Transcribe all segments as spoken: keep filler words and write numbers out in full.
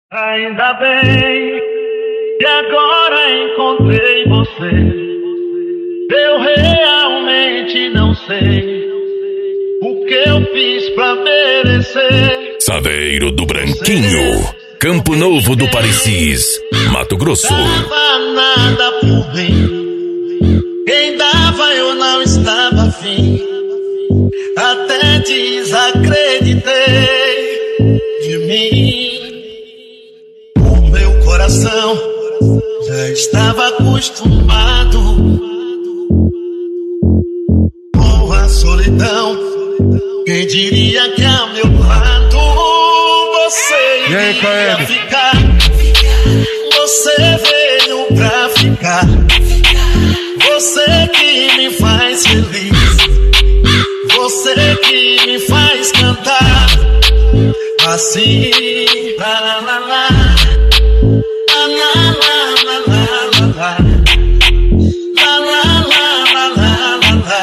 Ainda bem que agora encontrei você. Eu realmente não sei o que eu fiz pra merecer. Saveiro do Branquinho, Campo Novo do Parecis, Mato Grosso. Dava nada por mim, quem dava eu não estava afim. Até desacreditei de mim. O meu coração já estava acostumado com a solidão. Quem diria que ao meu lado você iria ficar? Você veio pra ficar. Você que me faz feliz, você que me faz cantar assim. La la la la, la la la la la la, la la la la la la.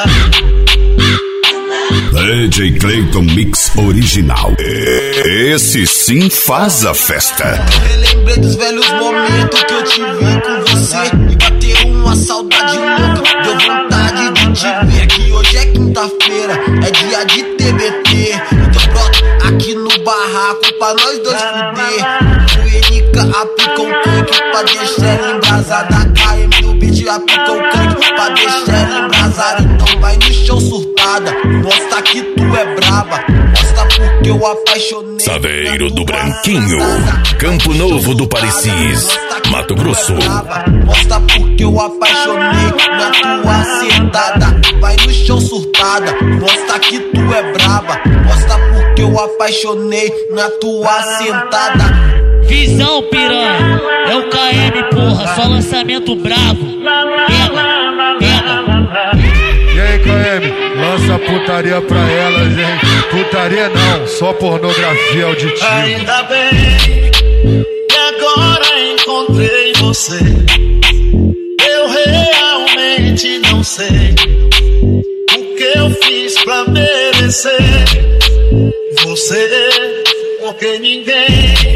D J Clayton Mix Original. Esse sim faz a festa. Eu relembrei dos velhos momentos que eu tive com você e bateu uma saudade louca, deu vontade de te ver. Que hoje é quinta-feira, é dia de T B T. Então pronto, aqui no barraco pra nós dois fuder. O N K aplica um tanque pra deixar ela embrasada. A K M do beat aplica um tanque pra deixar ela embrasada. Então vai no chão surtada, mostra que tu é braba, mostra porque eu apaixonei. Saveiro do Branquinho, Campo Novo do Parecis, Mato Grosso. Mostra porque eu apaixonei na tua sentada. Vai no chão surtada, mostra que tu é braba, mostra porque eu apaixonei na tua sentada. Visão, piranha, é o K M, porra, só lançamento brabo. Pega, pega. E aí, K M, lança putaria pra elas, hein? Putaria não, só pornografia auditiva. Ainda bem que agora encontrei você. Eu realmente não sei o que eu fiz pra merecer você, porque ninguém